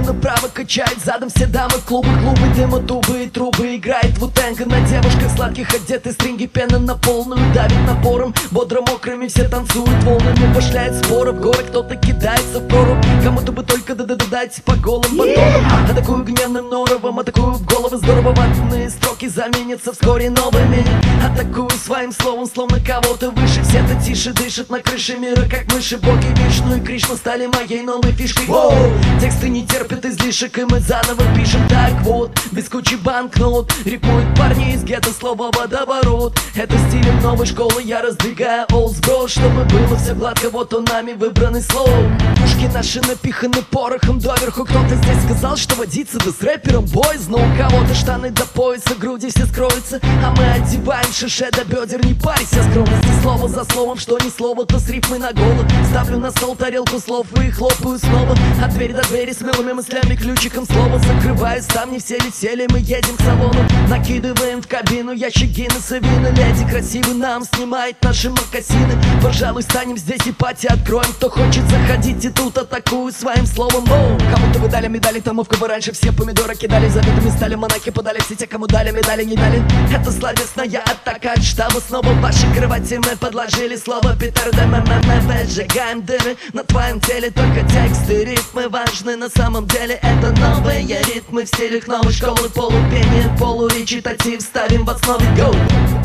направо качает задом все дамы. Клубы, дыма, тубы и трубы. Играет вутенга на девушках сладких, одеты стринги, пена на полную. Давит напором, бодро мокрыми все танцуют волнами. Башляет споры в горы, кто-то кидается в прорубь. Кому-то бы только дать по голым батонам. Атакую гневным норовом, атакую в головы. Здорово ватные строки заменятся вскоре новыми. Атакую своим словом, словно кого-то выше. Все-то тише дышат на крыше мира, как мыши. Боги Вишну и Кришна стали моей новой фишкой. Воу! Тексты не терпят излишек, и мы заново пишем. Так вот, без кучи банкнот рифмуют парни из гетто, слово водоворот. Это стилем новой школы я раздвигаю олдсбро, чтобы было все гладко, вот он нами выбранный слов. Пушки наши напиханы порохом доверху. Кто-то здесь сказал, что водиться да с рэпером бойз. Но у кого-то штаны до пояса, груди все скроются, а мы одеваем шише до бедер. Не парься, скромности слово за словом, что ни слово, то с рифмой на голову. Ставлю на стол тарелку слов и хлопаю снова от двери до двери с милыми мыслями, ключиком слова закрываюсь. Там не все летели, мы едем к салону, накидываем в кабину ящики на совины. Леди красивый нам снимает наши мокасины. Пожалуй, станем здесь и пати откроем. Кто хочет, заходите, тут атакую своим словом. Воу! Кому-то вы дали медали, тому в кого раньше все помидоры кидали. Забитыми стали монахи, подали все те, кому дали медали, не дали. Это словесная атака от штаба. Снова в ваши кровати мы подложили слово петарды. Мы сжигаем дыры на твоем теле. Только тексты, рифмы важны на самом деле. Это новые ритмы в стилях новой школы. Полупение, полуречитатив ставим в основе. Go!